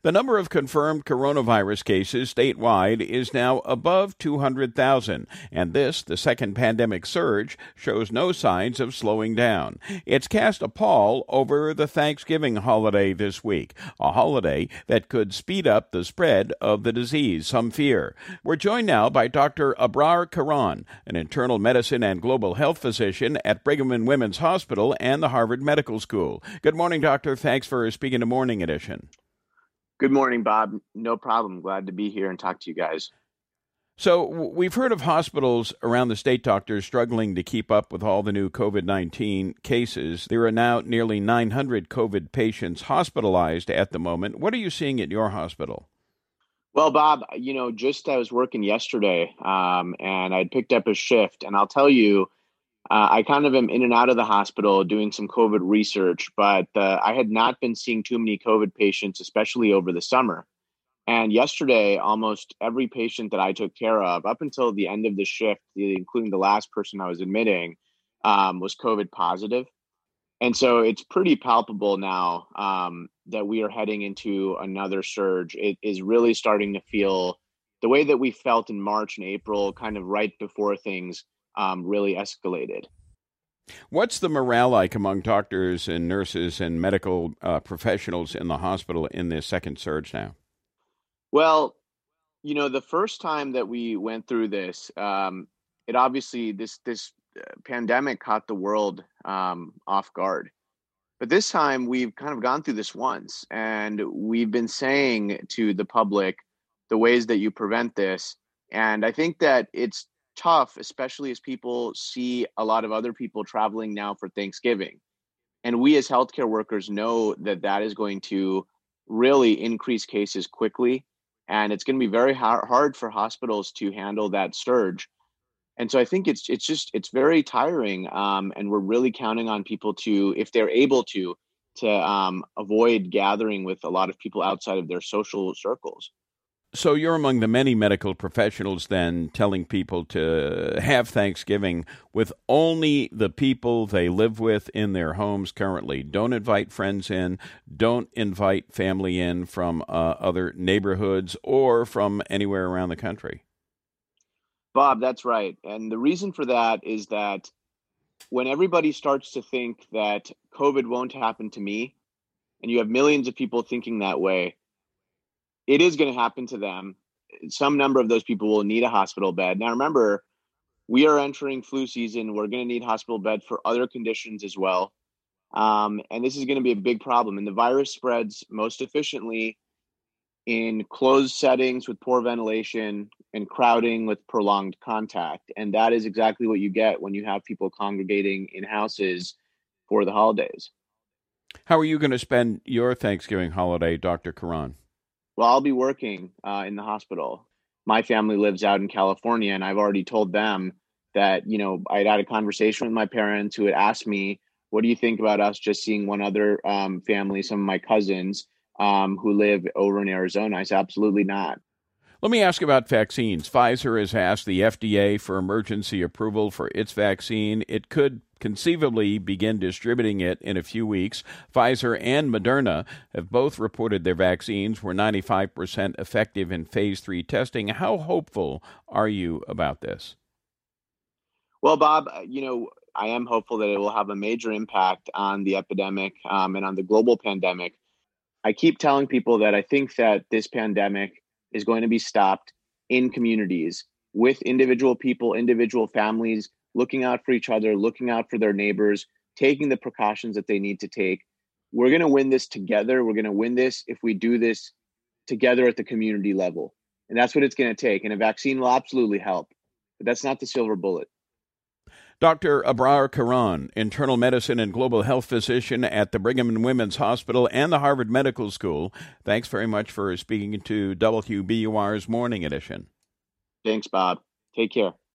The number of confirmed coronavirus cases statewide is now above 200,000, and this, the second pandemic surge, shows no signs of slowing down. It's cast a pall over the Thanksgiving holiday this week, a holiday that could speed up the spread of the disease, some fear. We're joined now by Dr. Abrar Karan, an internal medicine and global health physician at Brigham and Women's Hospital and the Harvard Medical School. Good morning, doctor. Thanks for speaking to Morning Edition. Good morning, Bob. No problem. Glad to be here and talk to you guys. So we've heard of hospitals around the state, doctors, struggling to keep up with all the new COVID-19 cases. There are now nearly 900 COVID patients hospitalized at the moment. What are you seeing at your hospital? Well, Bob, I was working yesterday and I'd picked up a shift. And I'll tell you, I kind of am in and out of the hospital doing some COVID research, but I had not been seeing too many COVID patients, especially over the summer. And yesterday, almost every patient that I took care of, up until the end of the shift, including the last person I was admitting, was COVID positive. And so it's pretty palpable now that we are heading into another surge. It is really starting to feel the way that we felt in March and April, kind of right before things really escalated. What's the morale like among doctors and nurses and medical professionals in the hospital in this second surge now? Well, the first time that we went through this, it obviously this pandemic caught the world off guard. But this time we've kind of gone through this once, and we've been saying to the public the ways that you prevent this. And I think that it's tough, especially as people see a lot of other people traveling now for Thanksgiving. And we as healthcare workers know that that is going to really increase cases quickly. And it's going to be very hard for hospitals to handle that surge. And so I think it's very tiring. And we're really counting on people to, if they're able to avoid gathering with a lot of people outside of their social circles. So you're among the many medical professionals then telling people to have Thanksgiving with only the people they live with in their homes currently. Don't invite friends in. Don't invite family in from other neighborhoods or from anywhere around the country. Bob, that's right. And the reason for that is that when everybody starts to think that COVID won't happen to me, and you have millions of people thinking that way, it is going to happen to them. Some number of those people will need a hospital bed. Now, remember, we are entering flu season. We're going to need hospital bed for other conditions as well. And this is going to be a big problem. And the virus spreads most efficiently in closed settings with poor ventilation and crowding with prolonged contact. And that is exactly what you get when you have people congregating in houses for the holidays. How are you going to spend your Thanksgiving holiday, Dr. Karan? Well, I'll be working in the hospital. My family lives out in California, and I've already told them that, I'd had a conversation with my parents who had asked me, what do you think about us just seeing one other family, some of my cousins who live over in Arizona? I said, absolutely not. Let me ask about vaccines. Pfizer has asked the FDA for emergency approval for its vaccine. It could conceivably begin distributing it in a few weeks. Pfizer and Moderna have both reported their vaccines were 95% effective in phase 3 testing. How hopeful are you about this? Well, Bob, I am hopeful that it will have a major impact on the epidemic and on the global pandemic. I keep telling people that I think that this pandemic is going to be stopped in communities with individual people, individual families, looking out for each other, looking out for their neighbors, taking the precautions that they need to take. We're going to win this together. We're going to win this if we do this together at the community level. And that's what it's going to take. And a vaccine will absolutely help. But that's not the silver bullet. Dr. Abrar Karan, internal medicine and global health physician at the Brigham and Women's Hospital and the Harvard Medical School, thanks very much for speaking to WBUR's Morning Edition. Thanks, Bob. Take care.